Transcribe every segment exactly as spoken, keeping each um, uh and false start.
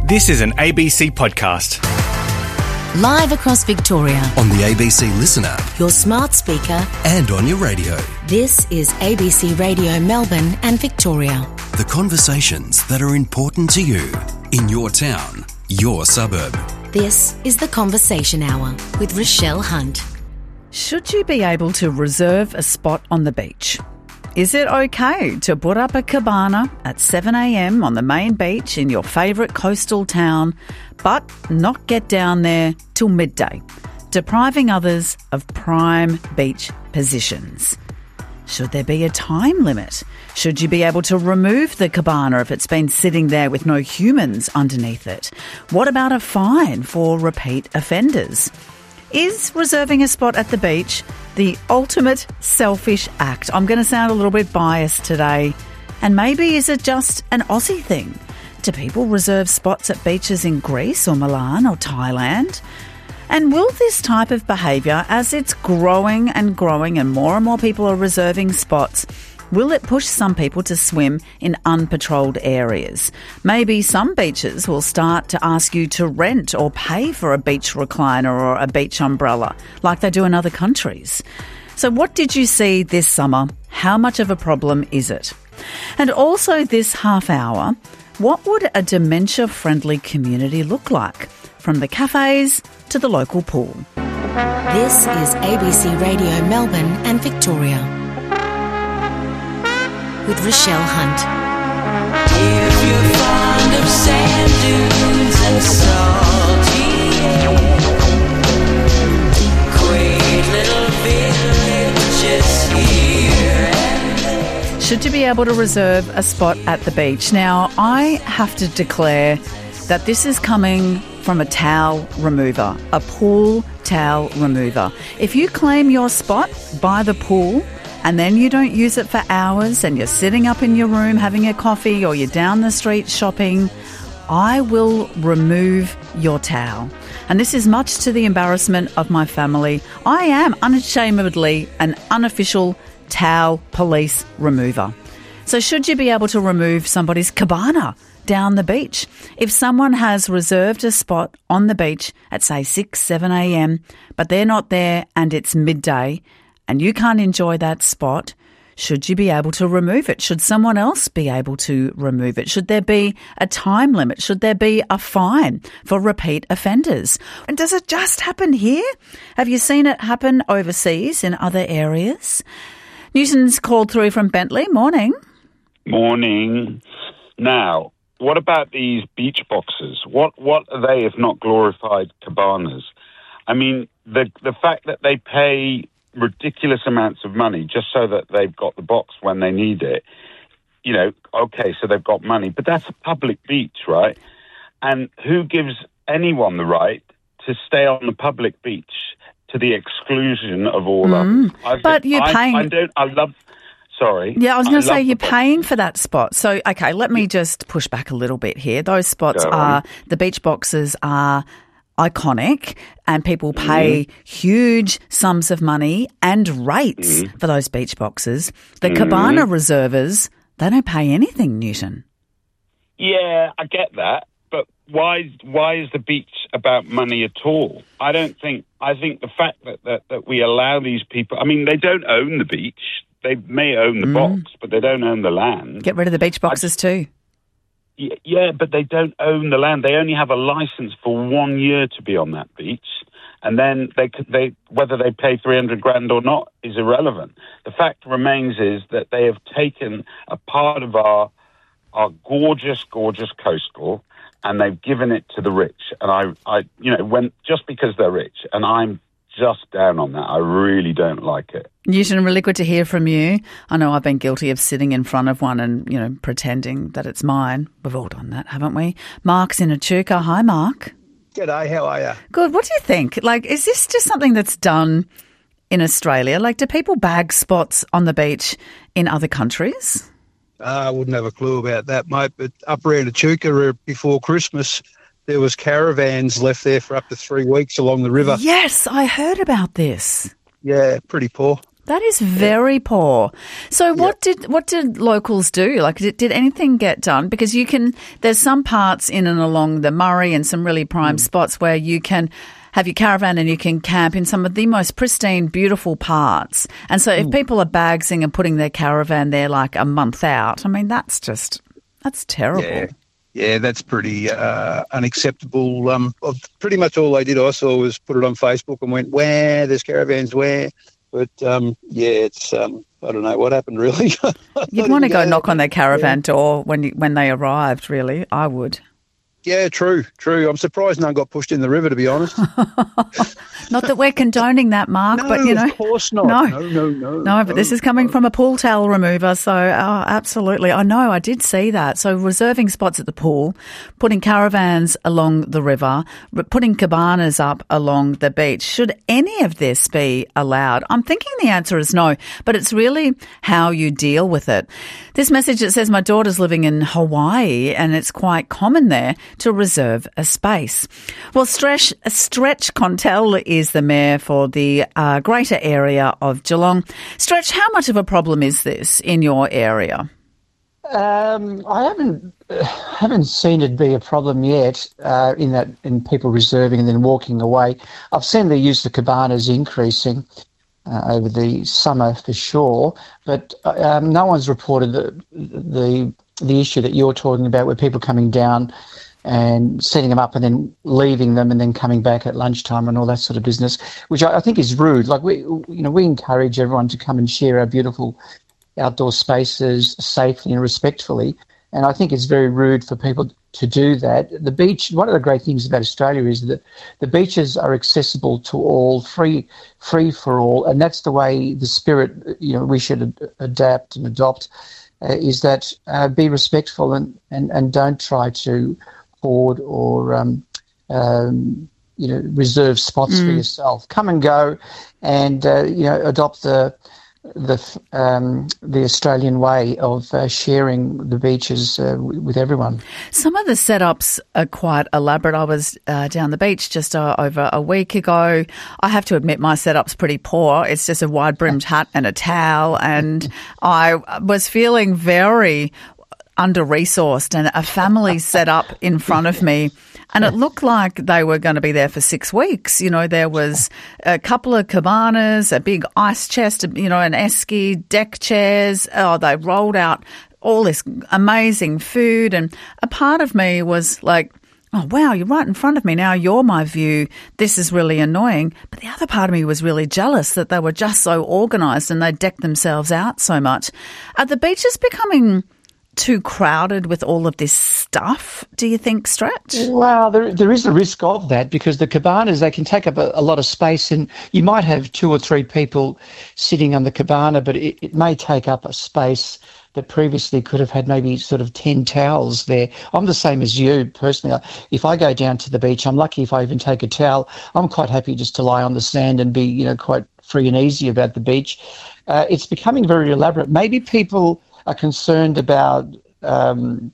This is an A B C podcast. Live across Victoria, on the A B C Listen app, your smart speaker, and on your radio. This is A B C Radio Melbourne and Victoria. The conversations that are important to you in your town, your suburb. This is The Conversation Hour with Rochelle Hunt. Should you be able to reserve a spot on the beach? Is it okay to put up a cabana at seven a.m. on the main beach in your favourite coastal town, but not get down there till midday, depriving others of prime beach positions? Should there be a time limit? Should you be able to remove the cabana if it's been sitting there with no humans underneath it? What about a fine for repeat offenders? Is reserving a spot at the beach the ultimate selfish act? I'm going to sound a little bit biased today. And maybe is it just an Aussie thing? Do people reserve spots at beaches in Greece or Milan or Thailand? And will this type of behaviour, as it's growing and growing and more and more people are reserving spots, will it push some people to swim in unpatrolled areas? Maybe some beaches will start to ask you to rent or pay for a beach recliner or a beach umbrella, like they do in other countries. So what did you see this summer? How much of a problem is it? And also this half hour, what would a dementia-friendly community look like? From the cafes to the local pool. This is A B C Radio Melbourne and Victoria with Rochelle Hunt. If you're fond of sand dunes and salty air, quaint little villages here and there. Should you be able to reserve a spot at the beach? Now, I have to declare that this is coming from a towel remover, a pool towel remover. If you claim your spot by the pool and then you don't use it for hours and you're sitting up in your room having a coffee or you're down the street shopping, I will remove your towel. And this is much to the embarrassment of my family. I am unashamedly an unofficial towel police remover. So should you be able to remove somebody's cabana down the beach? If someone has reserved a spot on the beach at, say, six, seven a.m, but they're not there and it's midday and you can't enjoy that spot, should you be able to remove it? Should someone else be able to remove it? Should there be a time limit? Should there be a fine for repeat offenders? And does it just happen here? Have you seen it happen overseas in other areas? Newton's called through from Bentley. Morning. Morning. Now, what about these beach boxes? What what are they if not glorified cabanas? I mean, the the fact that they pay ridiculous amounts of money just so that they've got the box when they need it, you know, okay, so they've got money, but that's a public beach, right? And who gives anyone the right to stay on the public beach to the exclusion of all Mm. others? But you're I, paying- I don't. I love. Sorry. Yeah, I was going to say love you're the box. paying for that spot. So, okay, let me just push back a little bit here. Those spots Go are, on. the beach boxes are iconic and people pay mm. huge sums of money and rates mm. for those beach boxes. The mm. cabana reservers, they don't pay anything, Newton. Yeah, I get that. But why why is the beach about money at all? I don't think, I think the fact that, that, that we allow these people, I mean, they don't own the beach. They may own the mm. box, but they don't own the land. Get rid of the beach boxes I, too. Yeah, but they don't own the land. They only have a license for one year to be on that beach. And then they could, they whether they pay three hundred grand or not is irrelevant. The fact remains is that they have taken a part of our our gorgeous, gorgeous coastal and they've given it to the rich. And I, I, you know, when just because they're rich, and I'm just down on that. I really don't like it. Newton, really good to hear from you. I know I've been guilty of sitting in front of one and, you know, pretending that it's mine. We've all done that, haven't we? Mark's in Echuca. Hi, Mark. G'day, how are you? Good. What do you think? Like, is this just something that's done in Australia? Like, do people bag spots on the beach in other countries? Uh, I wouldn't have a clue about that, mate, but up around Echuca before Christmas, there was caravans left there for up to three weeks along the river. Yes, I heard about this. Yeah, pretty poor. That is very poor. So what Yep. did what did locals do? Like, did, did anything get done? Because you can, there's some parts in and along the Murray and some really prime Mm. spots where you can have your caravan and you can camp in some of the most pristine, beautiful parts. And so if Mm. people are bagsing and putting their caravan there like a month out, I mean, that's just, that's terrible. Yeah. Yeah, that's pretty uh, unacceptable. Um, of- pretty much all they did I saw was put it on Facebook and went, where, there's caravans where. But, um, yeah, it's, um, I don't know what happened, really. You'd want to go knock on their caravan door when you, when they arrived, really. I would. Yeah, true, true. I'm surprised none got pushed in the river, to be honest. Not that we're condoning that, Mark, No, but, you know. of course not. No. No, no, no. No, but this is coming from a pool towel remover, so oh, absolutely. I know, I did see that. So reserving spots at the pool, putting caravans along the river, r- putting cabanas up along the beach. Should any of this be allowed? I'm thinking the answer is no, but it's really how you deal with it. This message, it says, my daughter's living in Hawaii and it's quite common there to reserve a space. Well, Stretch, Stretch Contell is the mayor for the uh, greater area of Geelong. Stretch, how much of a problem is this in your area? Um, I haven't uh, haven't seen it be a problem yet uh, in that in people reserving and then walking away. I've seen the use of cabanas increasing uh, over the summer for sure, but um, no one's reported the the the issue that you're talking about, where people coming down and setting them up and then leaving them and then coming back at lunchtime and all that sort of business, which I, I think is rude. Like we, you know, we encourage everyone to come and share our beautiful outdoor spaces safely and respectfully. And I think it's very rude for people to do that. The beach, one of the great things about Australia is that the beaches are accessible to all, free, free for all. And that's the way the spirit, you know, we should ad- adapt and adopt, uh, is that uh, be respectful and, and, and don't try to hoard or, um, um, you know, reserve spots mm. for yourself. Come and go and, uh, you know, adopt the, the um, the Australian way of uh, sharing the beaches uh, w- with everyone. Some of the setups are quite elaborate. I was uh, down the beach just uh, over a week ago. I have to admit my setup's pretty poor. It's just a wide-brimmed hat and a towel, and I was feeling very under-resourced, and a family set up in front of me, and it looked like they were going to be there for six weeks. You know, there was a couple of cabanas, a big ice chest, you know, an esky, deck chairs. Oh, they rolled out all this amazing food, and a part of me was like, oh, wow, you're right in front of me now. You're my view. This is really annoying. But the other part of me was really jealous that they were just so organised and they decked themselves out so much. Are the beaches becoming too crowded with all of this stuff, do you think, Stretch? Well, there there is a risk of that, because the cabanas, they can take up a, a lot of space, and you might have two or three people sitting on the cabana, but it, it may take up a space that previously could have had maybe sort of ten towels there. I'm the same as you personally. If I go down to the beach, I'm lucky if I even take a towel. I'm quite happy just to lie on the sand and be, you know, quite free and easy about the beach. Uh, it's becoming very elaborate. Maybe people are concerned about um,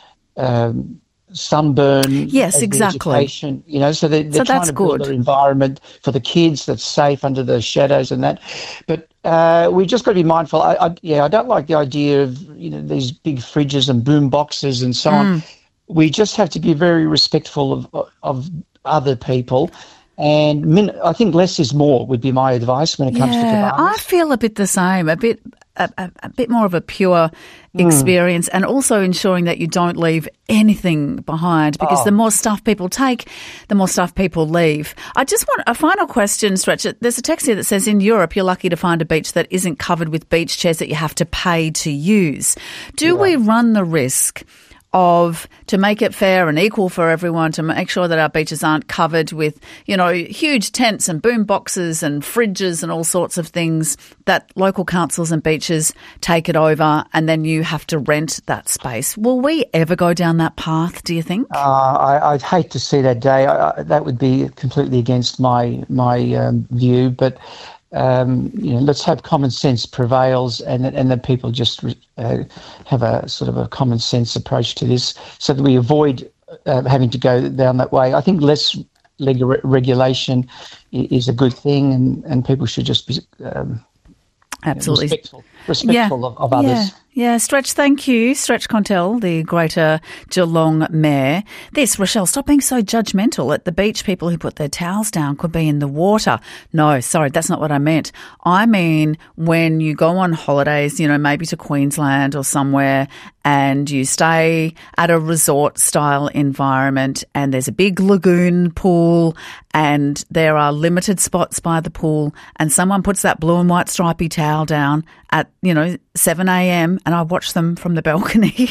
um, sunburn. Yes, exactly. Vegetation, you know, so they're, they're So trying that's to build good. an environment for the kids that's safe under the shadows and that. But uh, we just got to be mindful. I, I, yeah, I don't like the idea of, you know, these big fridges and boom boxes and so on. We just have to be very respectful of of other people. And min- I think less is more would be my advice when it comes to Yeah, cabanas. I feel a bit the same, a bit a, a, a bit more of a pure experience, and also ensuring that you don't leave anything behind, because Oh. the more stuff people take, the more stuff people leave. I just want a final question, Stretch. There's a text here that says in Europe you're lucky to find a beach that isn't covered with beach chairs that you have to pay to use. Do we run the risk of, to make it fair and equal for everyone, to make sure that our beaches aren't covered with, you know, huge tents and boom boxes and fridges and all sorts of things, that local councils and beaches take it over and then you have to rent that space? Will we ever go down that path, do you think? Uh, I, I'd hate to see that day. I, I, that would be completely against my my um, view. But um, you know, let's hope common sense prevails, and that- and that people just uh, have a sort of a common sense approach to this, so that we avoid uh, having to go down that way. I think less leg- regulation i- is a good thing, and, and people should just be Um, Absolutely. respectful, respectful Yeah. of, of others. Yeah. Yeah, Stretch, thank you. Stretch Contel, the Greater Geelong Mayor. This, Rochelle, stop being so judgmental. At the beach, people who put their towels down could be in the water. No, sorry, that's not what I meant. I mean when you go on holidays, you know, maybe to Queensland or somewhere, and you stay at a resort-style environment and there's a big lagoon pool and there are limited spots by the pool and someone puts that blue and white stripy towel down at, you know, seven a.m. and I watch them from the balcony.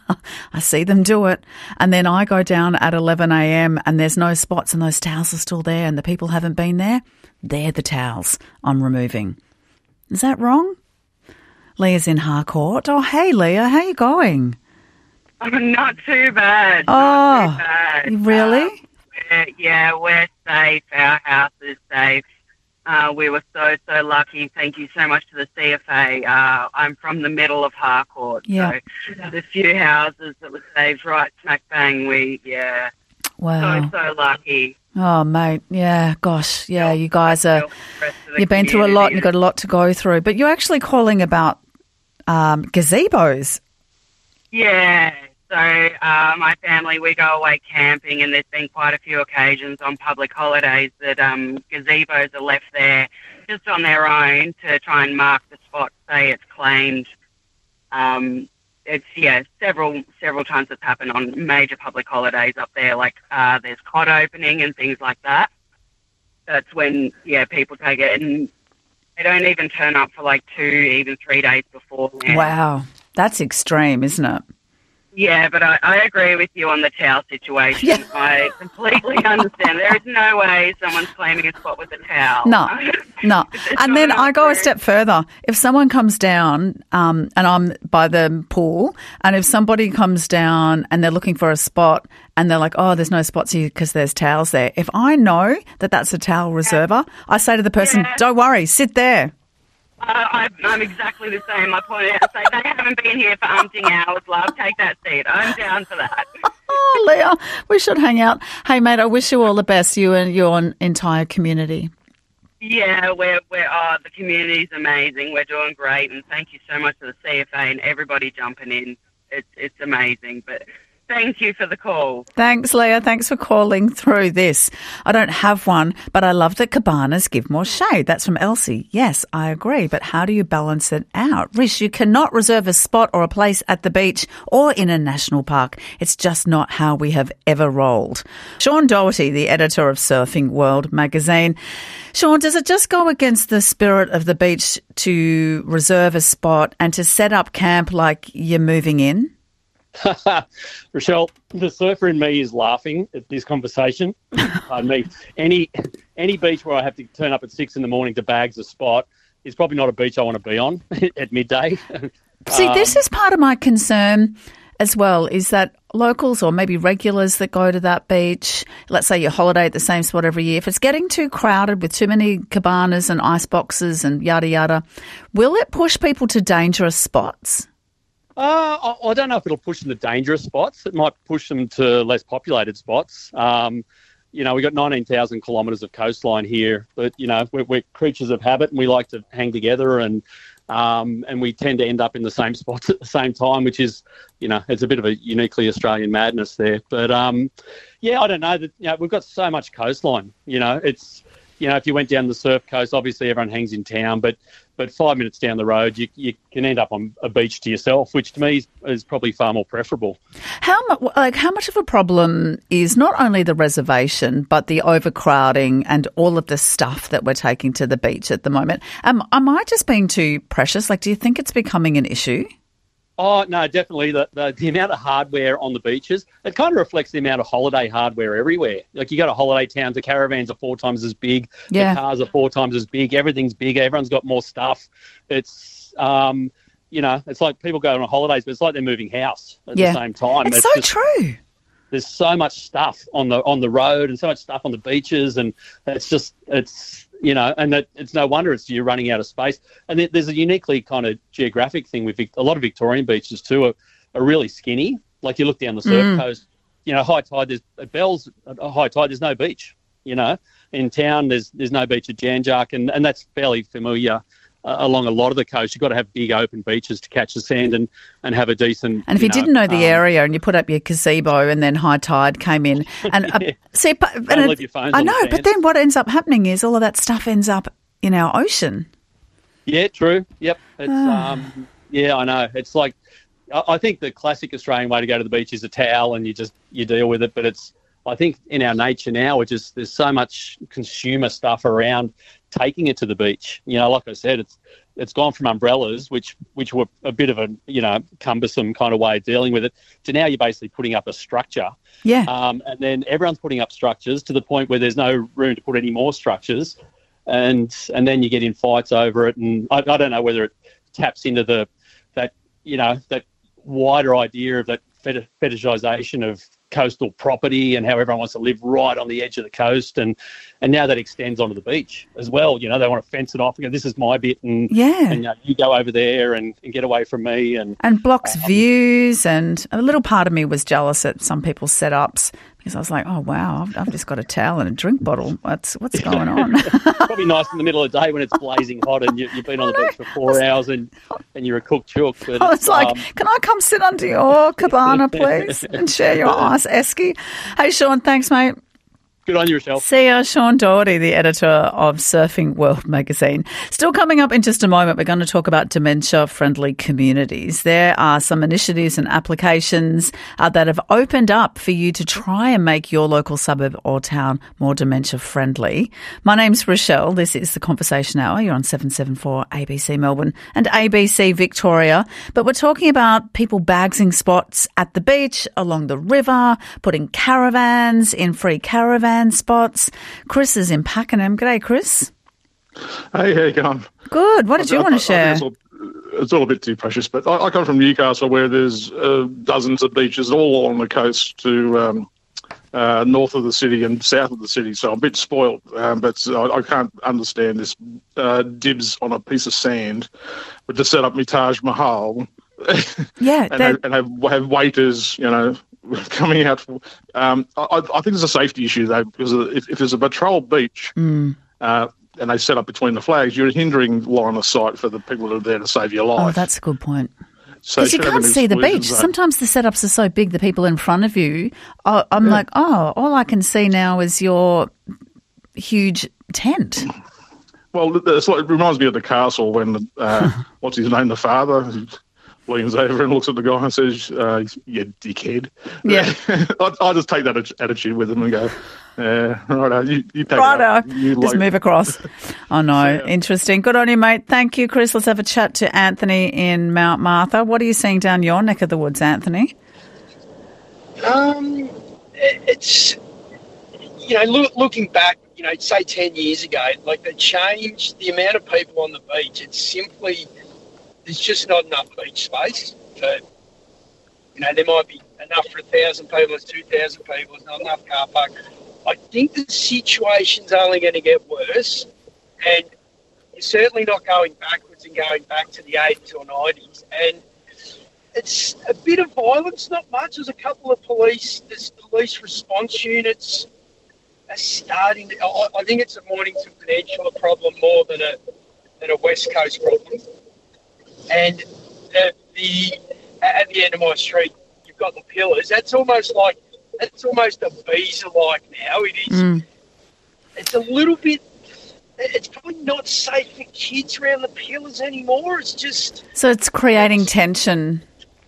I see them do it. And then I go down at eleven a.m. and there's no spots and those towels are still there and the people haven't been there. They're the towels I'm removing. Is that wrong? Leah's in Harcourt. Oh, hey, Leah. How you going? Oh, not too bad. Oh, not too bad. really? Uh, we're, yeah, we're safe. Our house is safe. Uh, we were so, so lucky. Thank you so much to the C F A. Uh, I'm from the middle of Harcourt. Yeah. So the few houses that were saved right smack bang, we, yeah. Wow. So, so lucky. Oh, mate. Yeah, gosh. Yeah, you guys are, The rest of the you've been through a lot and community. you've got a lot to go through. But you're actually calling about um, gazebos. Yeah. So uh, my family, we go away camping, and there's been quite a few occasions on public holidays that um, gazebos are left there just on their own to try and mark the spot, say it's claimed. Um, it's, yeah, several several times it's happened on major public holidays up there, like uh, there's cod opening and things like that. That's when, yeah, people take it, and they don't even turn up for like two, even three days before. Wow. That's extreme, isn't it? Yeah, but I, I agree with you on the towel situation. Yeah. I completely understand. There is no way someone's claiming a spot with a towel. No, no. It's And not then enough I go a room. step further. If someone comes down um, and I'm by the pool, and if somebody comes down and they're looking for a spot and they're like, oh, there's no spots here because there's towels there. If I know that that's a towel reserver, I say to the person, Yeah. don't worry, sit there. Uh, I, I'm exactly the same. I point out, say, they haven't been here for umpteen hours, love. Take that seat. I'm down for that. Oh, Leah, we should hang out. Hey, mate, I wish you all the best, you and your entire community. Yeah, we're, we're, oh, the community's amazing. We're doing great, and thank you so much to the C F A and everybody jumping in. It's, it's amazing, but thank you for the call. Thanks, Leah. Thanks for calling through this. I don't have one, but I love that cabanas give more shade. That's from Elsie. Yes, I agree. But how do you balance it out? Rish, you cannot reserve a spot or a place at the beach or in a national park. It's just not how we have ever rolled. Sean Doherty, the editor of Surfing World magazine. Sean, does it just go against the spirit of the beach to reserve a spot and to set up camp like you're moving in? Rochelle, the surfer in me is laughing at this conversation. Pardon me. Any any beach where I have to turn up at six in the morning to bags a spot is probably not a beach I want to be on at midday. See, Um, this is part of my concern as well, is that locals or maybe regulars that go to that beach, let's say you holiday at the same spot every year, if it's getting too crowded with too many cabanas and ice boxes and yada yada, will it push people to dangerous spots? Uh, I, I don't know if it'll push them to dangerous spots. It might push them to less populated spots. Um, you know, we've got nineteen thousand kilometres of coastline here, but, you know, we're, we're creatures of habit and we like to hang together and um, and we tend to end up in the same spots at the same time, which is, you know, it's a bit of a uniquely Australian madness there. But, um, yeah, I don't know. That, you know, we've got so much coastline, you know, it's, you know, if you went down the surf coast, obviously everyone hangs in town, but but five minutes down the road, you you can end up on a beach to yourself, which to me is, is probably far more preferable. How much, like, how much of a problem is not only the reservation, but the overcrowding and all of the stuff that we're taking to the beach at the moment? Um, am I just being too precious? Like, do you think it's becoming an issue? Oh, no, definitely. The, the the amount of hardware on the beaches, it kind of reflects the amount of holiday hardware everywhere. Like, you go to holiday towns, the caravans are four times as big, Yeah. the cars are four times as big, everything's big, everyone's got more stuff. It's, um, you know, it's like people go on holidays, but it's like they're moving house at Yeah. the same time. It's, It's so just- true. There's so much stuff on the on the road and so much stuff on the beaches, and it's just, it's, you know, and that it's no wonder it's you're running out of space. And there- there's a uniquely kind of geographic thing with Vic- a lot of Victorian beaches too are, are really skinny. Like, you look down the surf Mm. coast, you know, high tide, there's at Bells, at high tide, there's no beach. You know, in town, there's there's no beach at Jan Jark, and, and that's fairly familiar uh, along a lot of the coast, you've got to have big open beaches to catch the sand and, and have a decent. And if you, you know, didn't know the um, area and you put up your gazebo and then high tide came in, and uh, Yeah. see, but, Don't and leave it- your phones I on the know, but sand. then what ends up happening is all of that stuff ends up in our ocean. Yeah, true. Yep. It's Ah. um yeah, I know. It's like I I think the classic Australian way to go to the beach is a towel and you just you deal with it, but it's I think in our nature now we're just there's so much consumer stuff around taking it to the beach. You know, like I said, it's it's gone from umbrellas, which which were a bit of a, you know, cumbersome kind of way of dealing with it, to now you're basically putting up a structure. Yeah. Um, and then everyone's putting up structures to the point where there's no room to put any more structures. And and then you get in fights over it. And I, I don't know whether it taps into the that, you know, that wider idea of that feti- fetishization of coastal property and how everyone wants to live right on the edge of the coast. And, and now that extends onto the beach as well. You know, they want to fence it off and go, this is my bit. And, Yeah. and you, know, you go over there and, and get away from me. And And blocks Um, views, and a little part of me was jealous at some people's setups because I was like, oh, wow, I've, I've just got a towel and a drink bottle. What's, what's going on? probably nice in the middle of the day when it's blazing hot and you, you've been on the beach for four hours and, and you're a cooked chook. But I was it's, like, um, can I come sit under your cabana, please, and share your ice esky? Hey, Sean, thanks, mate. good on you, Rochelle. See ya, Sean Doherty, the editor of Surfing World magazine. Still coming up in just a moment, we're going to talk about dementia-friendly communities. There are some initiatives and applications uh, that have opened up for you to try and make your local suburb or town more dementia-friendly. My name's Rochelle. This is the Conversation Hour. You're on seven seventy-four A B C Melbourne and A B C Victoria. But we're talking about people bagsing spots at the beach, along the river, putting caravans in free caravan spots. Chris is in Pakenham. G'day, Chris. Hey, how you going? Good. What did you I- want I- to share? I think It's all, it's all a bit too precious, but I, I come from Newcastle, where there's uh, dozens of beaches all along the coast to um, uh, north of the city and south of the city. So I'm a bit spoilt, um, but I, I can't understand this uh, dibs on a piece of sand, but to set up my Taj Mahal. Yeah, and, that- have, and have, have waiters, you know, coming out. For, um, I, I think there's a safety issue though, because if, if there's a patrol beach Mm. uh, and they set up between the flags, you're hindering line of sight for the people that are there to save your Oh, life. that's a good point. So Because you should have can't an see the exclusion beach. zone. Sometimes the setups are so big, the people in front of you, I- I'm Yeah. like, oh, all I can see now is your huge tent. Well, it's like, it reminds me of the castle when uh, what's his name, the father. He leans over and looks at the guy and says, uh, "You dickhead." Yeah. I, I just take that atti- attitude with him and go, "Yeah, righto, you, you take it Righto. up. You Just like- move across. Oh, no. Interesting. Good on you, mate. Thank you, Chris. Let's have a chat to Anthony in Mount Martha. What are you seeing down your neck of the woods, Anthony? Um, it- it's, you know, look, looking back, you know, say ten years ago, like the change, the amount of people on the beach, it's simply, there's just not enough beach space for, you know, there might be enough for a thousand people, there's two thousand people, there's not enough car park. I think the situation's only going to get worse, and you're certainly not going backwards and going back to the eighties or nineties. And it's a bit of violence, not much. There's a couple of police, there's police response units are starting. To, I, I think it's a Mornington Peninsula problem more than a than a West Coast problem. And the, the at the end of my street, you've got the pillars. That's almost like that's almost a visa-like now. It is. Mm. It's a little bit. It's probably not safe for kids around the pillars anymore. It's just. So it's creating tension.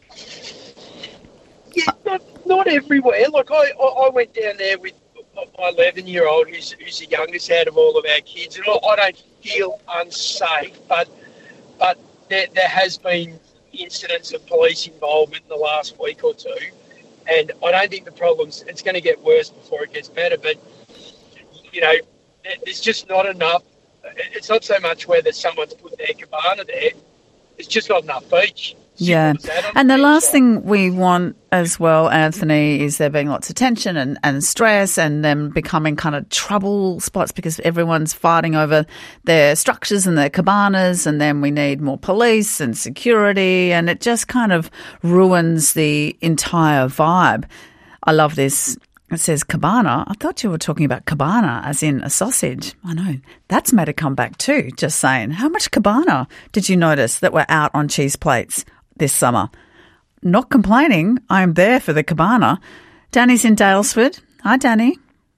Yeah, not not everywhere. Like I, I, I went down there with my eleven-year-old, who's who's the youngest out of all of our kids, and I, I don't feel unsafe. But but there there has been incidents of police involvement in the last week or two, and I don't think the problem's. It's going to get worse before it gets better. But you know, there- there's just not enough. It's not so much whether someone's put their cabana there. It's just not enough beach. Yeah. And the last thing we want as well, Anthony, is there being lots of tension and, and stress and them becoming kind of trouble spots because everyone's fighting over their structures and their cabanas, and then we need more police and security, and it just kind of ruins the entire vibe. I love this. It says cabana. I thought you were talking about cabana as in a sausage. I know. That's made a comeback too, just saying. How much cabana did you notice that were out on cheese plates this summer? Not complaining. I'm there for the cabana. Danny's in Daylesford. Hi, Danny.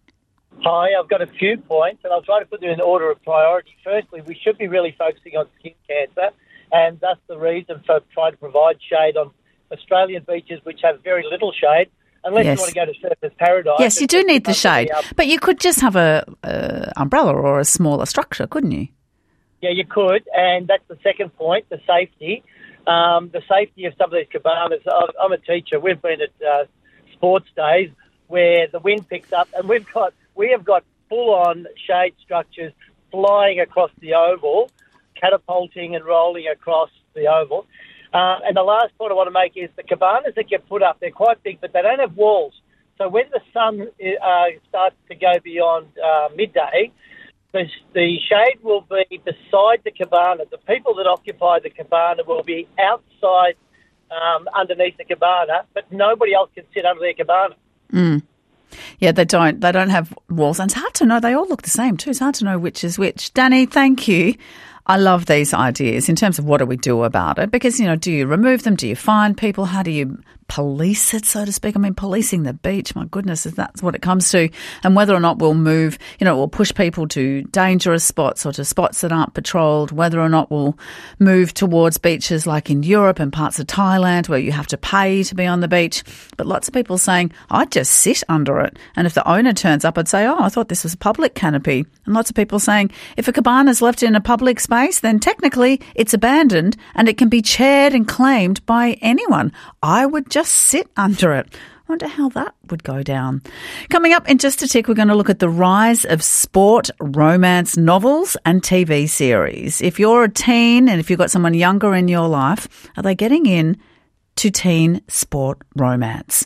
Hi, I've got a few points, and I'll try to put them in order of priority. Firstly, we should be really focusing on skin cancer, and that's the reason for trying to provide shade on Australian beaches, which have very little shade, unless Yes. you want to go to Surfers Paradise. Yes, you do need the shade, Um, but you could just have a, a umbrella or a smaller structure, couldn't you? Yeah, you could, and that's the second point, the safety. Um, the safety of some of these cabanas. I'm I'm a teacher. We've been at uh, sports days where the wind picks up, and we've got we have got full-on shade structures flying across the oval, catapulting and rolling across the oval. Uh, and the last point I want to make is the cabanas that get put up, they're quite big, but they don't have walls. So when the sun uh, starts to go beyond uh, midday, the, the shade will be beside the cabana. The people that occupy the cabana will be outside um, underneath the cabana, but nobody else can sit under their cabana. Mm. Yeah, they don't. They don't have walls. And it's hard to know. They all look the same too. It's hard to know which is which. Danny, thank you. I love these ideas in terms of what do we do about it? Because, you know, do you remove them? Do you fine people? How do you police it, so to speak? I mean, policing the beach, my goodness, if that's what it comes to. And whether or not we'll move, you know, we'll push people to dangerous spots or to spots that aren't patrolled, whether or not we'll move towards beaches like in Europe and parts of Thailand where you have to pay to be on the beach. But lots of people saying, I'd just sit under it. And if the owner turns up, I'd say, oh, I thought this was a public canopy. And lots of people saying, if a cabana's left in a public space, then technically it's abandoned and it can be chaired and claimed by anyone. I would just sit under it. I wonder how that would go down. Coming up in just a tick, we're going to look at the rise of sport romance novels and T V series. If you're a teen and if you've got someone younger in your life, are they getting in to teen sport romance?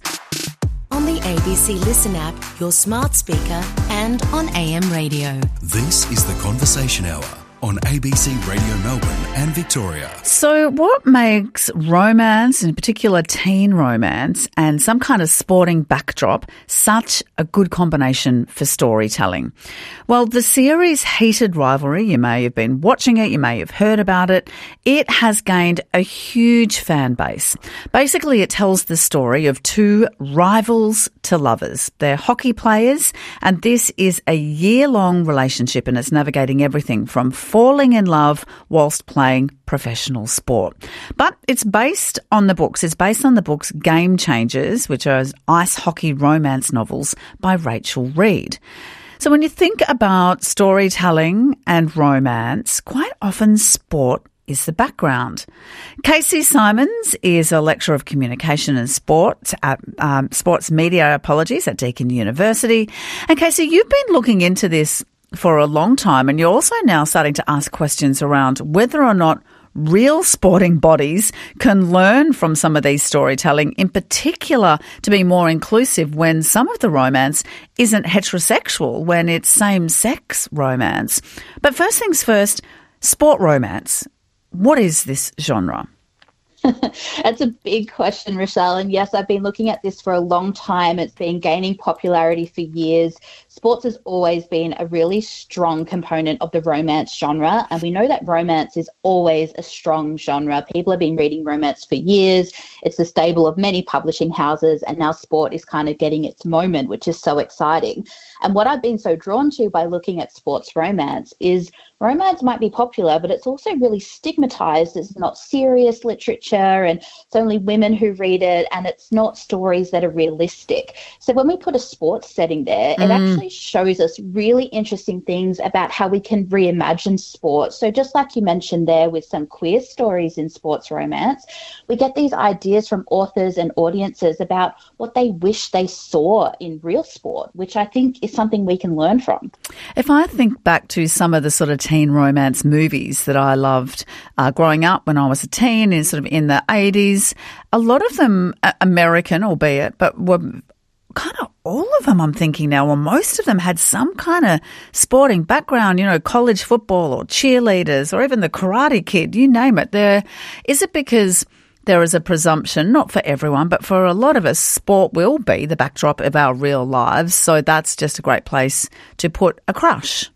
On the A B C Listen app, your smart speaker, and on A M radio. This is the Conversation Hour on A B C Radio Melbourne and Victoria. So what makes romance, in particular teen romance, and some kind of sporting backdrop such a good combination for storytelling? Well, the series Heated Rivalry, you may have been watching it, you may have heard about it, it has gained a huge fan base. Basically, it tells the story of two rivals to lovers. They're hockey players, and this is a year-long relationship, and it's navigating everything from falling in love whilst playing professional sport. But it's based on the books. It's based on the books Game Changers, which are ice hockey romance novels by Rachel Reid. So when you think about storytelling and romance, quite often sport is the background. Casey Simons is a lecturer of communication and sport at um, sports media, apologies, at Deakin University. And Casey, you've been looking into this for a long time, and you're also now starting to ask questions around whether or not real sporting bodies can learn from some of these storytelling, in particular to be more inclusive when some of the romance isn't heterosexual, when it's same-sex romance. But first things first, sport romance. What is this genre? That's a big question, Rochelle. And yes, I've been looking at this for a long time. It's been gaining popularity for years. Sports has always been a really strong component of the romance genre. And we know that romance is always a strong genre. People have been reading romance for years. It's the staple of many publishing houses. And now sport is kind of getting its moment, which is so exciting. And what I've been so drawn to by looking at sports romance is romance might be popular, but it's also really stigmatized. It's not serious literature, and it's only women who read it, and it's not stories that are realistic. So when we put a sports setting there, mm. it actually shows us really interesting things about how we can reimagine sport. So just like you mentioned there with some queer stories in sports romance, we get these ideas from authors and audiences about what they wish they saw in real sport, which I think is something we can learn from. If I think back to some of the sort of teen romance movies that I loved uh, growing up when I was a teen, in sort of in the eighties, a lot of them uh, American, albeit, but were kind of all of them, I'm thinking now, or most of them had some kind of sporting background, you know, college football or cheerleaders or even the Karate Kid, you name it. There, is it because there is a presumption, not for everyone, but for a lot of us, sport will be the backdrop of our real lives. So that's just a great place to put a crush.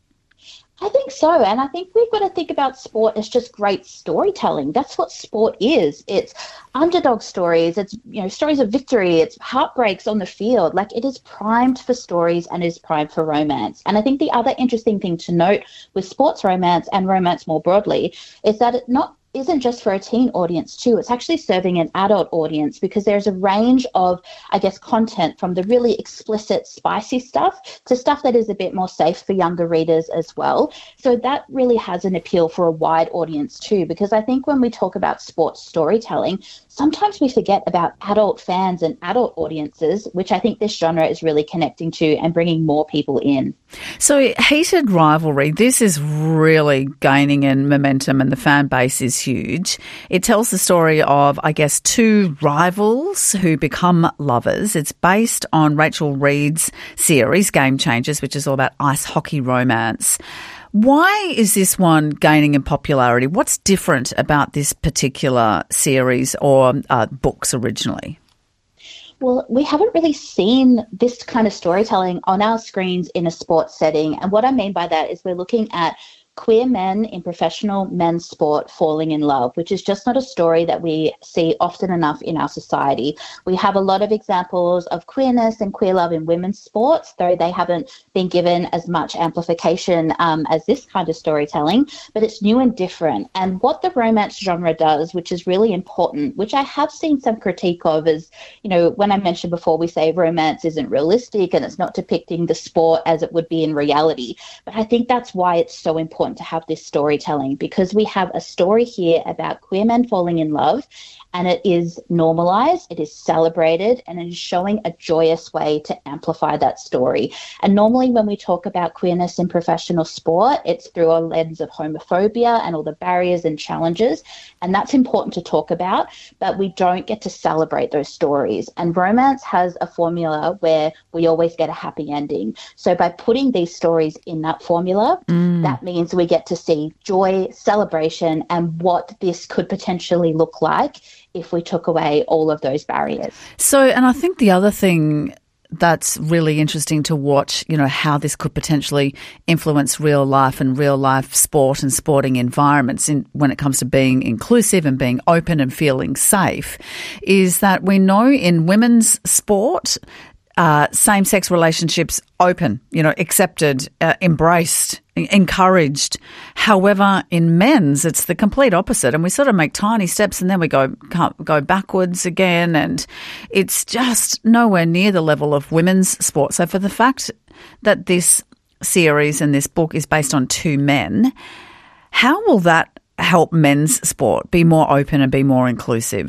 I think so. And I think we've got to think about sport as just great storytelling. That's what sport is. It's underdog stories. It's, you know, stories of victory. It's heartbreaks on the field. Like, it is primed for stories and is primed for romance. And I think the other interesting thing to note with sports romance and romance more broadly is that it not isn't just for a teen audience too. It's actually serving an adult audience, because there's a range of, I guess, content from the really explicit, spicy stuff to stuff that is a bit more safe for younger readers as well. So that really has an appeal for a wide audience too, because I think when we talk about sports storytelling, sometimes we forget about adult fans and adult audiences, which I think this genre is really connecting to and bringing more people in. So heated rivalry, this is really gaining in momentum and the fan base is huge. It tells the story of, I guess, two rivals who become lovers. It's based on Rachel Reed's series, Game Changers, which is all about ice hockey romance. Why is this one gaining in popularity? What's different about this particular series or uh, books originally? Well, we haven't really seen this kind of storytelling on our screens in a sports setting. And what I mean by that is we're looking at queer men in professional men's sport falling in love, which is just not a story that we see often enough in our society. We have a lot of examples of queerness and queer love in women's sports, though they haven't been given as much amplification um, as this kind of storytelling, but it's new and different. And what the romance genre does, which is really important, which I have seen some critique of, is, you know, when I mentioned before, we say romance isn't realistic and it's not depicting the sport as it would be in reality. But I think that's why it's so important to have this storytelling, because we have a story here about queer men falling in love, and it is normalized, it is celebrated, and it is showing a joyous way to amplify that story. And normally when we talk about queerness in professional sport, it's through a lens of homophobia and all the barriers and challenges, and that's important to talk about, but we don't get to celebrate those stories. And romance has a formula where we always get a happy ending. So by putting these stories in that formula, mm. that means we get to see joy, celebration, and what this could potentially look like if we took away all of those barriers. So, and I think the other thing that's really interesting to watch, you know, how this could potentially influence real life and real life sport and sporting environments in, when it comes to being inclusive and being open and feeling safe, is that we know in women's sport, Uh, same-sex relationships open, you know, accepted, uh, embraced, encouraged. However, in men's, it's the complete opposite, and we sort of make tiny steps and then we go go backwards again, and it's just nowhere near the level of women's sport. So for the fact that this series and this book is based on two men, how will that help men's sport be more open and be more inclusive?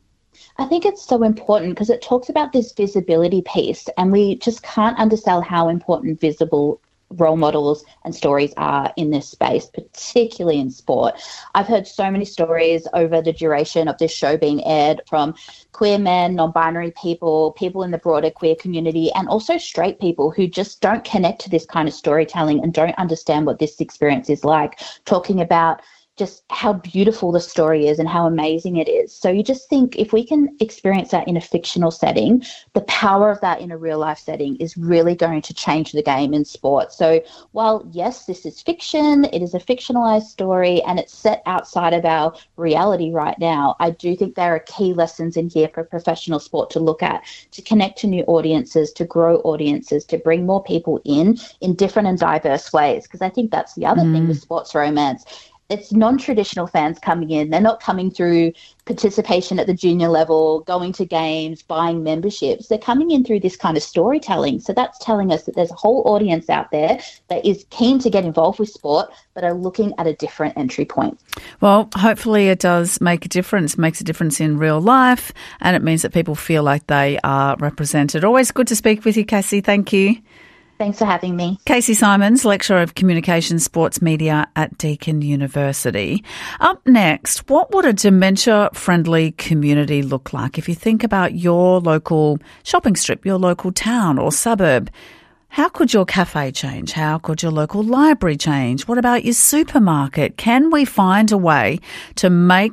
I think it's so important because it talks about this visibility piece, and we just can't undersell how important visible role models and stories are in this space, particularly in sport. I've heard so many stories over the duration of this show being aired from queer men, non-binary people, people in the broader queer community, and also straight people who just don't connect to this kind of storytelling and don't understand what this experience is like, talking about just how beautiful the story is and how amazing it is. So you just think if we can experience that in a fictional setting, the power of that in a real life setting is really going to change the game in sport. So while, yes, this is fiction, it is a fictionalized story and it's set outside of our reality right now, I do think there are key lessons in here for professional sport to look at, to connect to new audiences, to grow audiences, to bring more people in, in different and diverse ways. Because I think that's the other mm. thing with sports romance. It's non-traditional fans coming in. They're not coming through participation at the junior level, going to games, buying memberships. They're coming in through this kind of storytelling. So that's telling us that there's a whole audience out there that is keen to get involved with sport, but are looking at a different entry point. Well, hopefully it does make a difference, makes a difference in real life, and it means that people feel like they are represented. Always good to speak with you, Cassie. Thank you. Thanks for having me. Casey Simons, Lecturer of Communication Sports Media at Deakin University. Up next, what would a dementia-friendly community look like if you think about your local shopping strip, your local town or suburb? How could your cafe change? How could your local library change? What about your supermarket? Can we find a way to make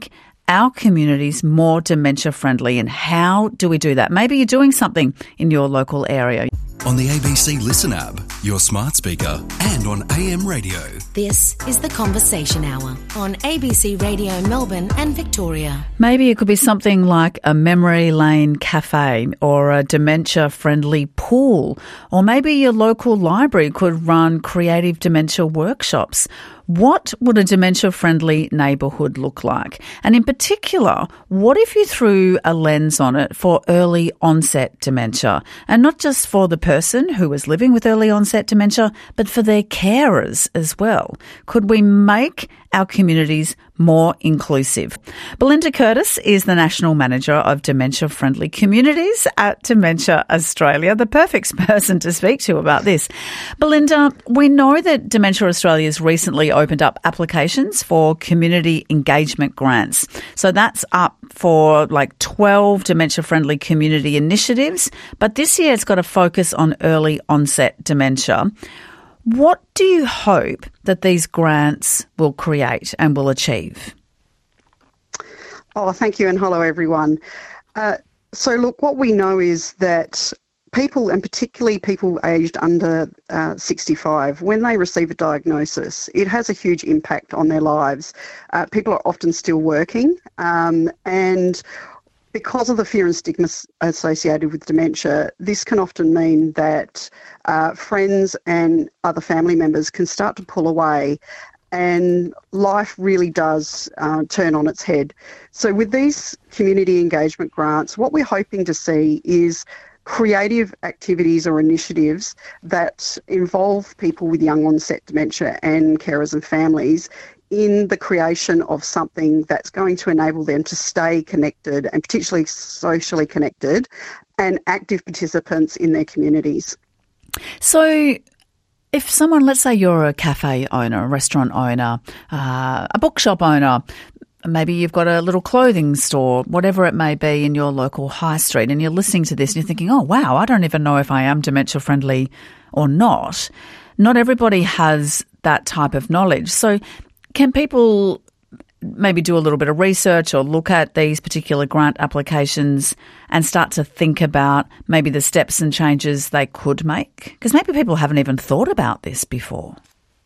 our communities more dementia friendly, and how do we do that? Maybe you're doing something in your local area. On the A B C Listen app, your smart speaker, and on A M radio. This is the Conversation Hour on A B C Radio Melbourne and Victoria. Maybe it could be something like a memory lane cafe or a dementia-friendly pool, or maybe your local library could run creative dementia workshops. What would a dementia-friendly neighbourhood look like? And in particular, what if you threw a lens on it for early onset dementia? And not just for the person who is living with early onset dementia, but for their carers as well. Could we make our communities more inclusive? Belinda Curtis is the National Manager of Dementia Friendly Communities at Dementia Australia, the perfect person to speak to about this. Belinda, we know that Dementia Australia has recently opened up applications for community engagement grants. So that's up for like twelve dementia-friendly community initiatives, but this year it's got a focus on early onset dementia. What do you hope that these grants will create and will achieve? Oh, thank you, and hello, everyone. Uh, so, look, what we know is that people, and particularly people aged under uh, sixty-five, when they receive a diagnosis, it has a huge impact on their lives. Uh, people are often still working, um, and because of the fear and stigma associated with dementia, this can often mean that uh, friends and other family members can start to pull away, and life really does uh, turn on its head. So with these community engagement grants, what we're hoping to see is creative activities or initiatives that involve people with young onset dementia and carers and families in the creation of something that's going to enable them to stay connected, and particularly socially connected, and active participants in their communities. So if someone, let's say you're a cafe owner, a restaurant owner, uh, a bookshop owner, maybe you've got a little clothing store, whatever it may be in your local high street, and you're listening to this and you're thinking, oh, wow, I don't even know if I am dementia friendly or not. Not everybody has that type of knowledge. So can people maybe do a little bit of research or look at these particular grant applications and start to think about maybe the steps and changes they could make? Because maybe people haven't even thought about this before.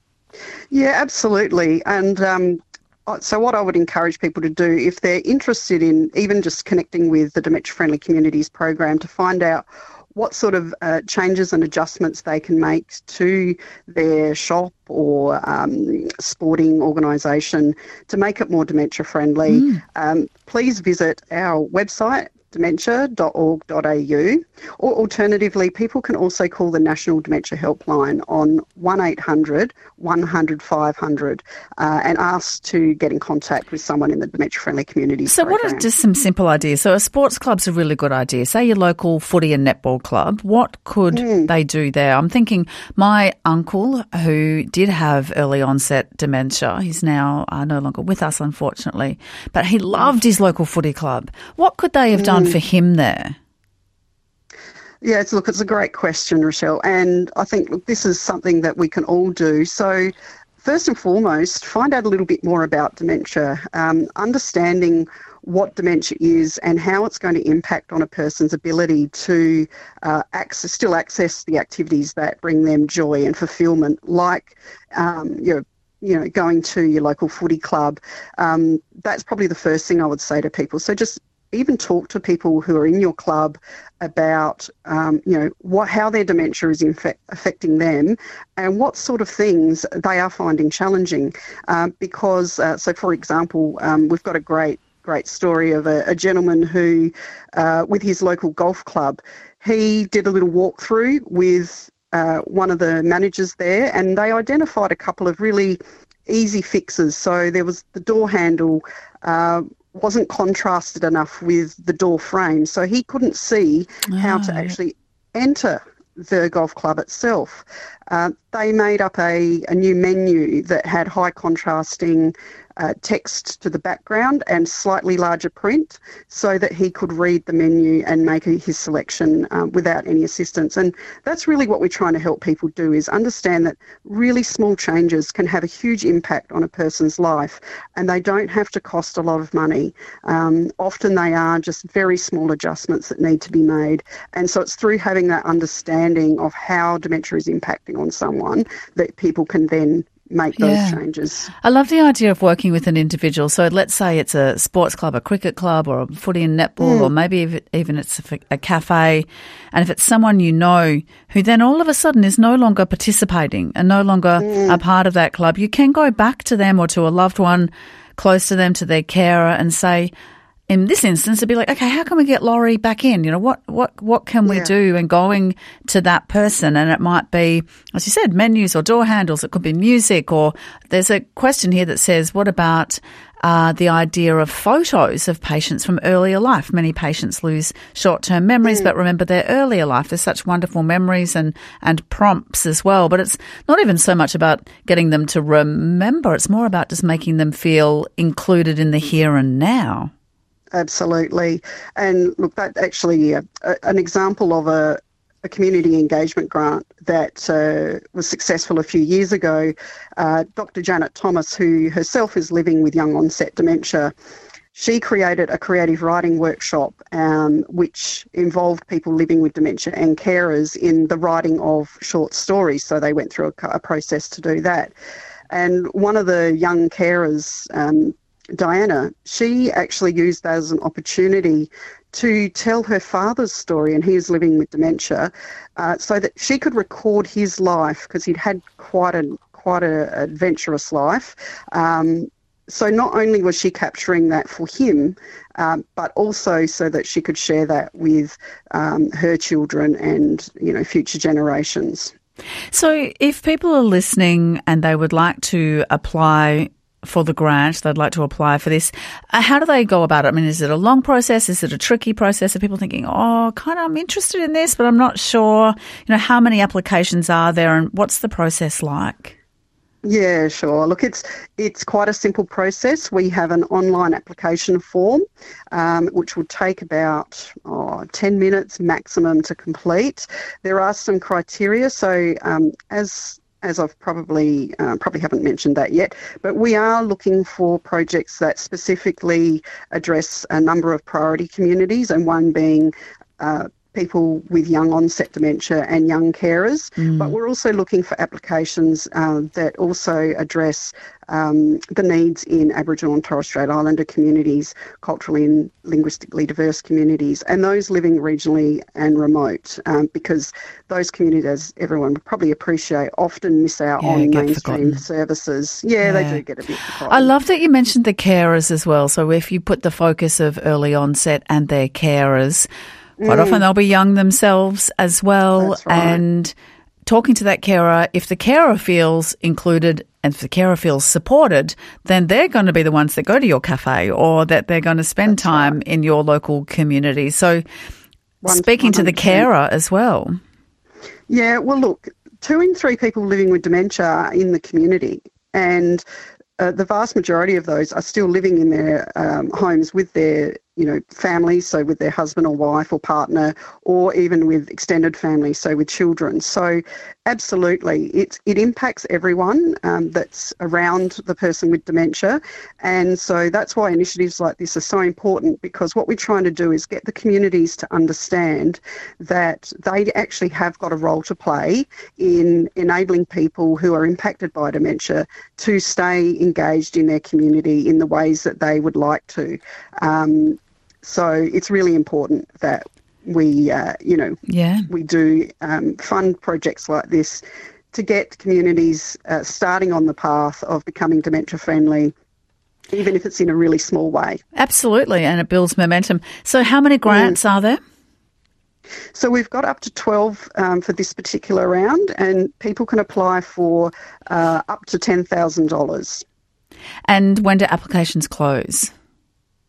Yeah, absolutely. And um, so what I would encourage people to do, if they're interested in even just connecting with the Dementia Friendly Communities program, to find out what sort of uh, changes and adjustments they can make to their shop or um, sporting organisation to make it more dementia friendly, mm. um, please visit our website, dementia dot org dot a u, or alternatively, people can also call the National Dementia Helpline on one eight hundred one hundred five hundred uh, and ask to get in contact with someone in the Dementia Friendly Communities So program. What are just some simple ideas? So a sports club's a really good idea. Say your local footy and netball club, what could mm. they do there? I'm thinking my uncle, who did have early onset dementia, he's now uh, no longer with us, unfortunately, but he loved his local footy club. What could they have done for him there? Yeah, it's, look, it's a great question, Rochelle, and I think, look, this is something that we can all do. So first and foremost, find out a little bit more about dementia, um, understanding what dementia is and how it's going to impact on a person's ability to uh, access, still access the activities that bring them joy and fulfilment, like um, your you know, going to your local footy club. Um, that's probably the first thing I would say to people. So just even talk to people who are in your club about, um, you know, what how their dementia is infe- affecting them and what sort of things they are finding challenging. Um, because, uh, so for example, um, we've got a great, great story of a, a gentleman who, uh, with his local golf club, he did a little walkthrough with uh, one of the managers there, and they identified a couple of really easy fixes. So there was the door handle, uh, wasn't contrasted enough with the door frame, so he couldn't see oh. how to actually enter the golf club itself. Uh, they made up a, a new menu that had high contrasting uh, text to the background and slightly larger print so that he could read the menu and make a, his selection um, without any assistance. And that's really what we're trying to help people do, is understand that really small changes can have a huge impact on a person's life, and they don't have to cost a lot of money. Um, often they are just very small adjustments that need to be made. And so it's through having that understanding of how dementia is impacting on someone that people can then make those Yeah. changes. I love the idea of working with an individual. So let's say it's a sports club, a cricket club, or a footy and netball, Mm. or maybe if it- even it's a, a cafe. And if it's someone you know who then all of a sudden is no longer participating and no longer Mm. a part of that club, you can go back to them or to a loved one close to them, to their carer, and say, in this instance, it'd be like, okay, how can we get Laurie back in? You know, what what what can we Yeah. do? And going to that person, and it might be, as you said, menus or door handles. It could be music, or there's a question here that says, what about uh, the idea of photos of patients from earlier life? Many patients lose short-term memories, Mm. but remember their earlier life. There's such wonderful memories and and prompts as well. But it's not even so much about getting them to remember. It's more about just making them feel included in the here and now. Absolutely. And look, that actually uh, a, an example of a, a community engagement grant that uh, was successful a few years ago. Uh, Doctor Janet Thomas, who herself is living with young onset dementia, she created a creative writing workshop um, which involved people living with dementia and carers in the writing of short stories. So they went through a, a process to do that. And one of the young carers, um, Diana, she actually used that as an opportunity to tell her father's story, and he is living with dementia, uh, so that she could record his life, because he'd had quite a quite a adventurous life. Um, so not only was she capturing that for him, um, but also so that she could share that with um, her children and, you know, future generations. So if people are listening and they would like to apply for the grant, they'd like to apply for this, uh, how do they go about it? I mean, is it a long process? Is it a tricky process? Are people thinking, oh, kind of, I'm interested in this, but I'm not sure, you know, how many applications are there and what's the process like? Yeah, sure. Look, it's it's quite a simple process. We have an online application form, um, which will take about oh, ten minutes maximum to complete. There are some criteria. So um, as as I've probably uh, probably haven't mentioned that yet, but we are looking for projects that specifically address a number of priority communities, and one being uh, people with young onset dementia and young carers. Mm. But we're also looking for applications uh, that also address um, the needs in Aboriginal and Torres Strait Islander communities, culturally and linguistically diverse communities, and those living regionally and remote, um, because those communities, as everyone would probably appreciate, often miss out Yeah, on get mainstream forgotten. services. Yeah, they Yeah. do get a bit forgotten. I love that you mentioned the carers as well. So if you put the focus of early onset and their carers, quite Mm. often they'll be young themselves as well. That's right. And talking to that carer, if the carer feels included and if the carer feels supported, then they're going to be the ones that go to your cafe, or that they're going to spend That's time right. in your local community. So One- speaking to the one hundred percent. carer as well. Yeah, well, look, two in three people living with dementia are in the community, and uh, the vast majority of those are still living in their um, homes with their, you know, families, so with their husband or wife or partner, or even with extended families, so with children. So absolutely, it, it impacts everyone um, that's around the person with dementia. And so that's why initiatives like this are so important, because what we're trying to do is get the communities to understand that they actually have got a role to play in enabling people who are impacted by dementia to stay engaged in their community in the ways that they would like to. Um, so it's really important that we, uh, you know, Yeah. we do um, fund projects like this to get communities uh, starting on the path of becoming dementia friendly, even if it's in a really small way. Absolutely. And it builds momentum. So how many grants Mm. are there? So we've got up to twelve um, for this particular round, and people can apply for uh, up to ten thousand dollars. And when do applications close?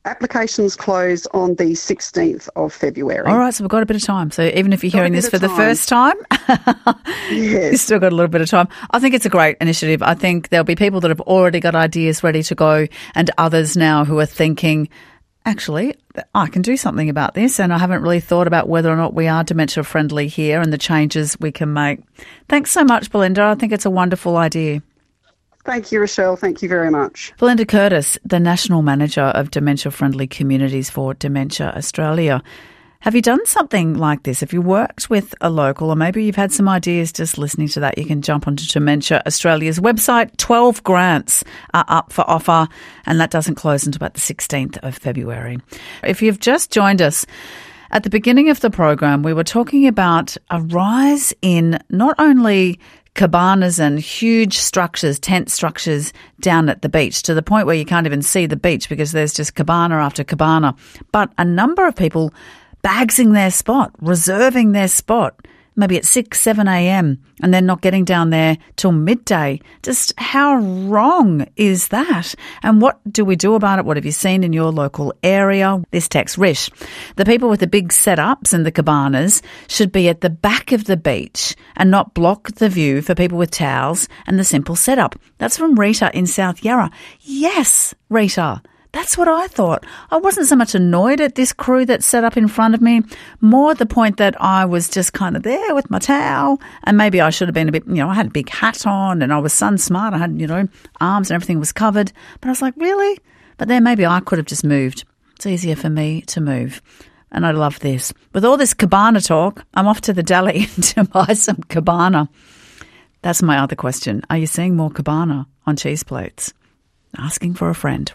Applications close on the sixteenth of February. All right, so we've got a bit of time. So even if you're Got a hearing bit this of for the time. first time, Yes. you've still got a little bit of time. I think it's a great initiative. I think there'll be people that have already got ideas ready to go and others now who are thinking, actually, I can do something about this, and I haven't really thought about whether or not we are dementia friendly here and the changes we can make. Thanks so much, Belinda. I think it's a wonderful idea. Thank you, Rochelle. Thank you very much. Belinda Curtis, the National Manager of Dementia Friendly Communities for Dementia Australia. Have you done something like this? Have you worked with a local, or maybe you've had some ideas just listening to that? You can jump onto Dementia Australia's website. twelve grants are up for offer, and that doesn't close until about the sixteenth of February. If you've just joined us, at the beginning of the program, we were talking about a rise in not only cabanas and huge structures, tent structures down at the beach, to the point where you can't even see the beach because there's just cabana after cabana, but a number of people bagsing their spot, reserving their spot, maybe at six, seven a.m. and then not getting down there till midday. Just how wrong is that? And what do we do about it? What have you seen in your local area? This text, Rish. The people with the big setups and the cabanas should be at the back of the beach and not block the view for people with towels and the simple setup. That's from Rita in South Yarra. Yes, Rita. That's what I thought. I wasn't so much annoyed at this crew that set up in front of me, more the point that I was just kind of there with my towel, and maybe I should have been a bit, you know, I had a big hat on and I was sun smart. I had, you know, arms and everything was covered. But I was like, really? But then maybe I could have just moved. It's easier for me to move. And I love this. With all this cabana talk, I'm off to the deli to buy some cabana. That's my other question. Are you seeing more cabana on cheese plates? Asking for a friend.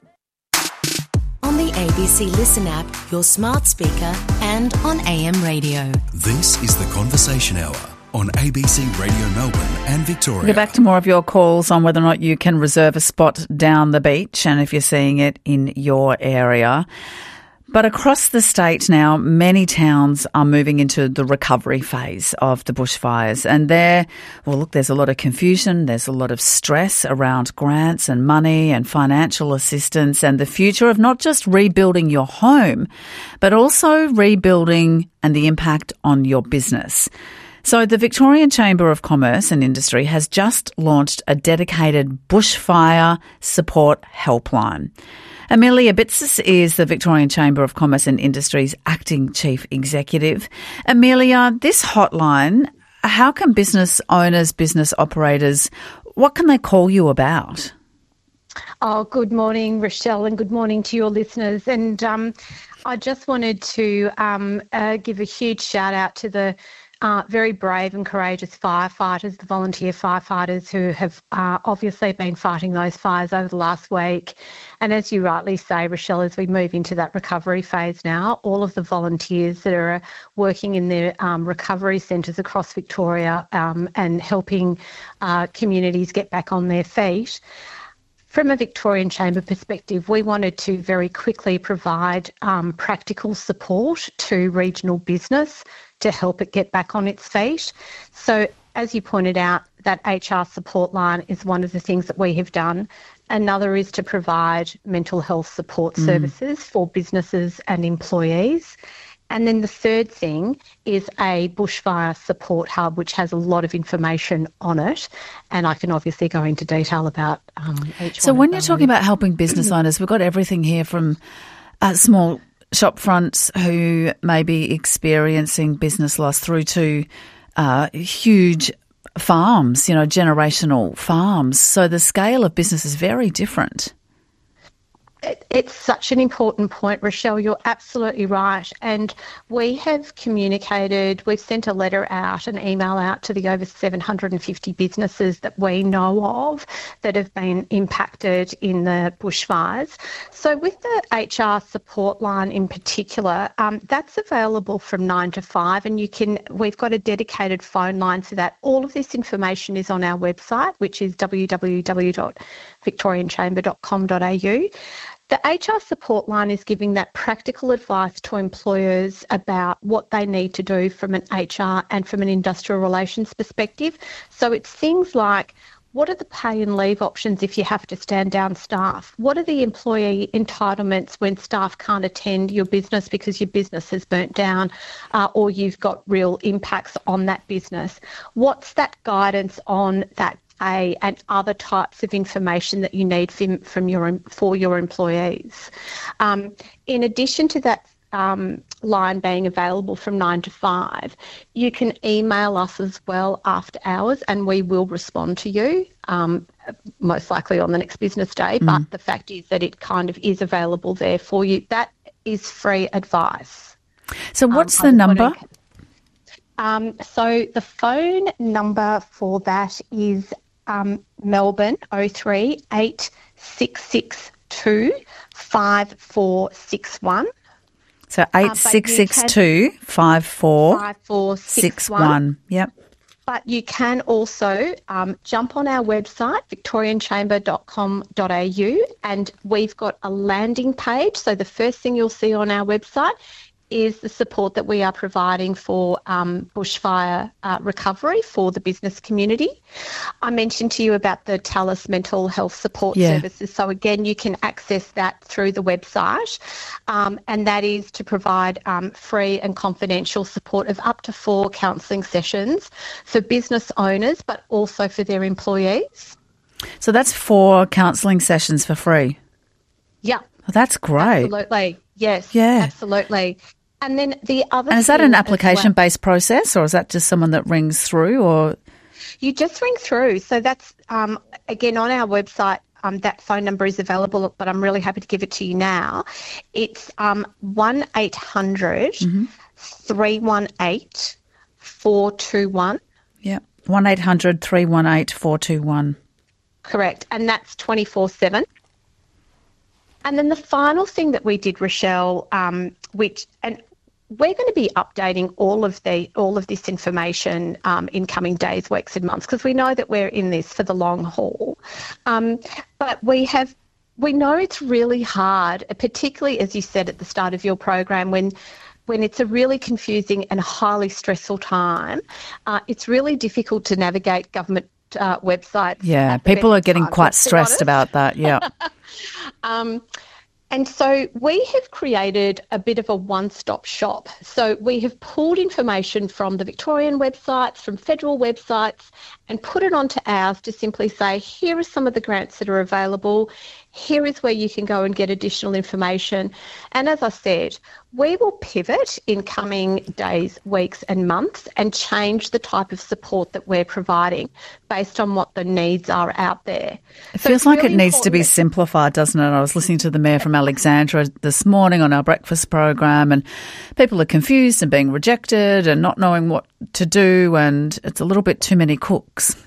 On the A B C Listen app, your smart speaker, and on A M radio. This is the Conversation Hour on A B C Radio Melbourne and Victoria. We'll get back to more of your calls on whether or not you can reserve a spot down the beach and if you're seeing it in your area. But across the state now, many towns are moving into the recovery phase of the bushfires. And there, well, look, there's a lot of confusion. There's a lot of stress around grants and money and financial assistance and the future of not just rebuilding your home, but also rebuilding and the impact on your business. So the Victorian Chamber of Commerce and Industry has just launched a dedicated bushfire support helpline. Amelia Bitsis is the Victorian Chamber of Commerce and Industry's acting chief executive. Amelia, this hotline, how can business owners, business operators, what can they call you about? Oh, good morning, Rochelle, and good morning to your listeners. And um, I just wanted to um, uh, give a huge shout out to the Uh, very brave and courageous firefighters, the volunteer firefighters who have uh, obviously been fighting those fires over the last week. And as you rightly say, Rochelle, as we move into that recovery phase now, all of the volunteers that are working in the um, recovery centres across Victoria um, and helping uh, communities get back on their feet. From a Victorian Chamber perspective, we wanted to very quickly provide um, practical support to regional business to help it get back on its feet. So, as you pointed out, that H R support line is one of the things that we have done. Another is to provide mental health support Mm. services for businesses and employees. And then the third thing is a bushfire support hub, which has a lot of information on it. And I can obviously go into detail about um, each So one when of you're those. talking about helping business owners, we've got everything here from uh, small shop fronts who may be experiencing business loss through to uh, huge farms, you know, generational farms. So the scale of business is very different. It, it's such an important point, Rochelle. You're absolutely right. And we have communicated, we've sent a letter out, an email out to the over seven hundred fifty businesses that we know of that have been impacted in the bushfires. So with the H R support line in particular, um, that's available from nine to five, and you can, we've got a dedicated phone line for that. All of this information is on our website, which is w w w dot victorian chamber dot com dot a u. The H R support line is giving that practical advice to employers about what they need to do from an H R and from an industrial relations perspective. So it's things like, what are the pay and leave options if you have to stand down staff? What are the employee entitlements when staff can't attend your business because your business has burnt down uh, or you've got real impacts on that business? What's that guidance on that pay and other types of information that you need from, from your for your employees? Um, in addition to that, Um, line being available from nine to five, you can email us as well after hours and we will respond to you, um, most likely on the next business day. Mm. But the fact is that it kind of is available there for you. That is free advice. So what's Um, the I just number? wanna- Um, so the phone number for that is um, Melbourne oh three eight six six two five four six one. So eight six six two five four five four six six one. one. Yep. But you can also um, jump on our website, victorian chamber dot com dot a u, and we've got a landing page. So the first thing you'll see on our website is the support that we are providing for um, bushfire uh, recovery for the business community. I mentioned to you about the Talus mental health support Yeah. services. So again, you can access that through the website, um, and that is to provide um, free and confidential support of up to four counselling sessions for business owners, but also for their employees. So that's four counselling sessions for free. Yeah. Well, that's great. Absolutely. Yes. Yeah. Absolutely. And then the other And is that thing an as application-based process, or is that just someone that rings through? Or You just ring through. So that's, um, again, on our website, um, that phone number is available, but I'm really happy to give it to you now. It's um, one eight hundred three one eight four two one. yeah, one eight hundred three one eight four two one. Correct. And that's twenty-four seven. And then the final thing that we did, Rochelle, um, which, and we're going to be updating all of the all of this information um, in coming days, weeks, and months, because we know that we're in this for the long haul. Um, but we have, we know it's really hard, particularly as you said at the start of your program, when when it's a really confusing and highly stressful time. Uh, it's really difficult to navigate government uh, websites. Yeah, at the people best are getting time, quite let's be stressed honest. about that. Yeah. Um, and so we have created a bit of a one-stop shop. So we have pulled information from the Victorian websites, from federal websites, and put it onto ours to simply say, here are some of the grants that are available. Here is where you can go and get additional information. And as I said, we will pivot in coming days, weeks and months and change the type of support that we're providing based on what the needs are out there. It So feels it's like really it needs to be important that- simplified, doesn't it? I was listening to the Mayor from Alexandra this morning on our breakfast program, and people are confused and being rejected and not knowing what to do, and it's a little bit too many cooks.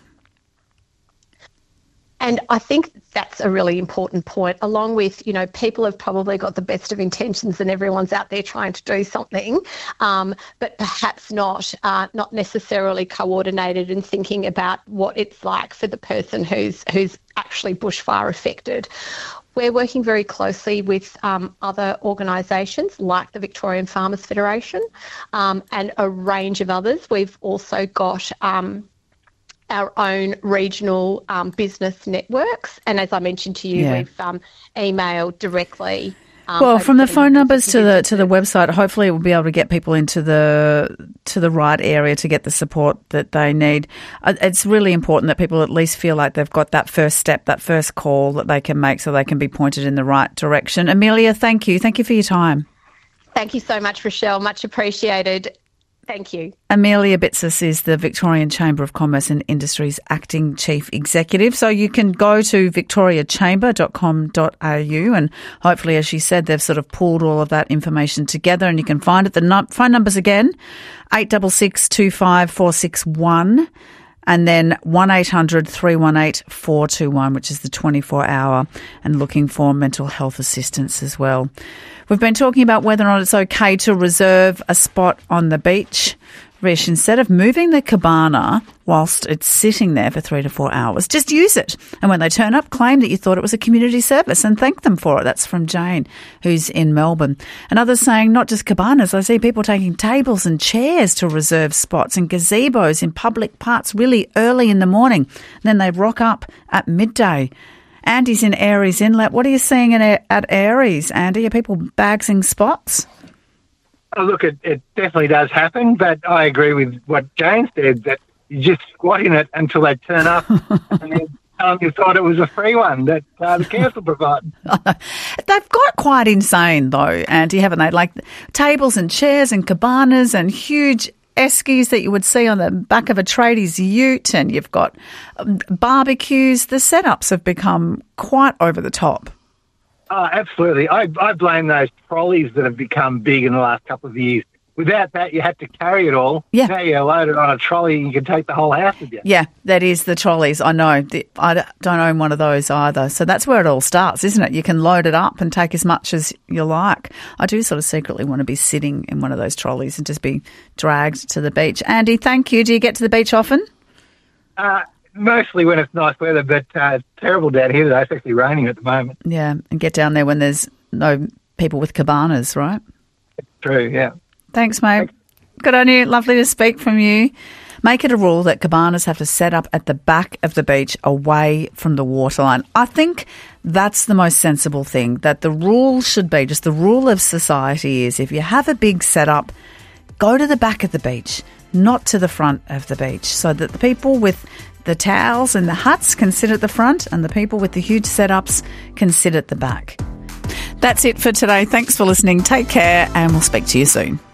And I think that's a really important point, along with, you know, people have probably got the best of intentions and everyone's out there trying to do something, um, but perhaps not uh, not necessarily coordinated and thinking about what it's like for the person who's who's actually bushfire affected. We're working very closely with um, other organisations like the Victorian Farmers Federation um, and a range of others. We've also got um, our own regional um, business networks. And as I mentioned to you, Yeah. we've um, emailed directly. Um, Well, over from the to phone numbers to the businesses. to the website, hopefully it will be able to get people into the to the right area to get the support that they need. Uh, It's really important that people at least feel like they've got that first step, that first call that they can make, so they can be pointed in the right direction. Amelia, thank you. Thank you for your time. Thank you so much, Rochelle. Much appreciated. Thank you. Amelia Bitsis is the Victorian Chamber of Commerce and Industry's Acting Chief Executive. So you can go to victoria chamber dot com dot a u, and hopefully, as she said, they've sort of pulled all of that information together, and you can find it. The num- phone numbers again, eight six six two five four six one, and then one eight hundred three one eight four two one, which is the twenty-four hour, and looking for mental health assistance as well. We've been talking about whether or not it's okay to reserve a spot on the beach. Rish, instead of moving the cabana whilst it's sitting there for three to four hours, just use it. And when they turn up, claim that you thought it was a community service and thank them for it. That's from Jane, who's in Melbourne. And others saying not just cabanas. I see people taking tables and chairs to reserve spots and gazebos in public parks really early in the morning. And then they rock up at midday. Andy's in Aries Inlet. What are you seeing in, at Aries, Andy? Are people bagsing spots? Oh, look, it, it definitely does happen, but I agree with what Jane said, that you just squat in it until they turn up and then um, you thought it was a free one that uh, the council provided. They've got quite insane, though, Andy, haven't they? Like tables and chairs and cabanas and huge eskies that you would see on the back of a tradie's ute, and you've got um, barbecues. The setups have become quite over the top. Oh, absolutely. I, I blame those trolleys that have become big in the last couple of years. Without that, you had to carry it all. Yeah. Now you load it on a trolley and you can take the whole house with you. Yeah, that is the trolleys. I know. The, I don't own one of those either. So that's where it all starts, isn't it? You can load it up and take as much as you like. I do sort of secretly want to be sitting in one of those trolleys and just be dragged to the beach. Andy, thank you. Do you get to the beach often? Uh, mostly when it's nice weather, but uh, it's terrible down here today. It's actually raining at the moment. Yeah, and get down there when there's no people with cabanas, right? It's true, yeah. Thanks, mate. Thanks. Good on you. Lovely to speak from you. Make it a rule that cabanas have to set up at the back of the beach away from the waterline. I think that's the most sensible thing, that the rule should be, just the rule of society is, if you have a big setup, go to the back of the beach, not to the front of the beach, so that the people with the towels and the huts can sit at the front and the people with the huge setups can sit at the back. That's it for today. Thanks for listening. Take care and we'll speak to you soon.